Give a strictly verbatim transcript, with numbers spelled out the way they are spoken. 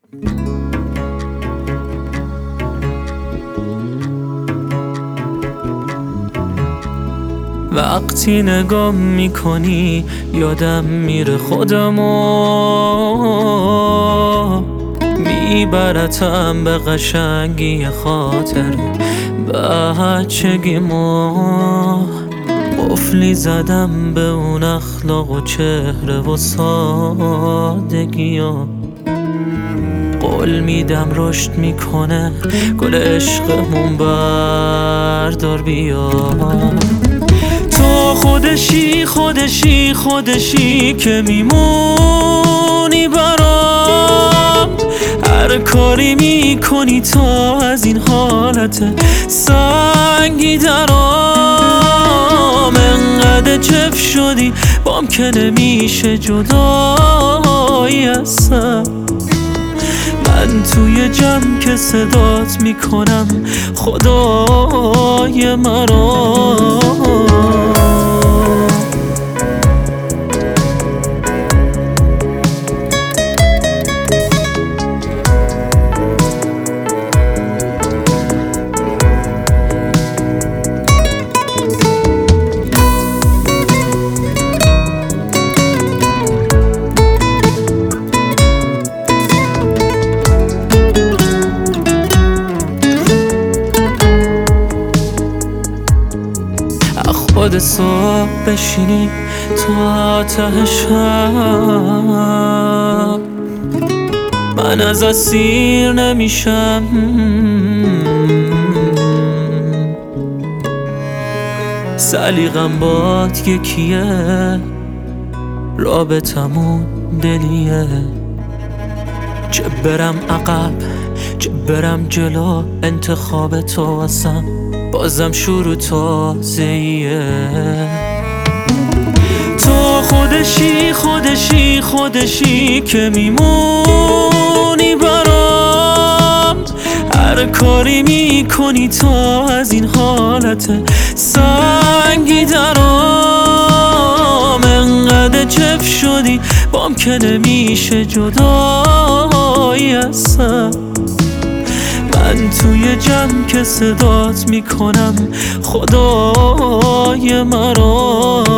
وقتی نگاه میکنی یادم میره خودمو، میبرتم به قشنگی خاطر بچگیمو. قفلی زدم به اون اخلاق و چهره و سادگی‌ها. قول میدم رشد میکنه گل عشقمون، بردار بیا. تو خودشی خودشی خودشی که میمونی برام. هر کاری میکنی تا از این حالت سنگی درام. انقدر جف شدی بام که نمیشه جدایی هستم. من توی جمع که صدات میکنم خدای مرا. خود صبح بشینی تا ته شب، من از اسیر نمیشم. سلیقم باد یکیه، رابطمون دلیه. چه برم عقب چه برم جلو، انتخاب تو هستم، بازم شروع تازه‌ایه. تو خودشی خودشی خودشی که میمونی برام. هر کاری میکنی تا از این حالت سنگی درام. انقدر جف شدی بام که نمیشه جدایی هستم. من توی جمع که صدات میکنم خدای مرا.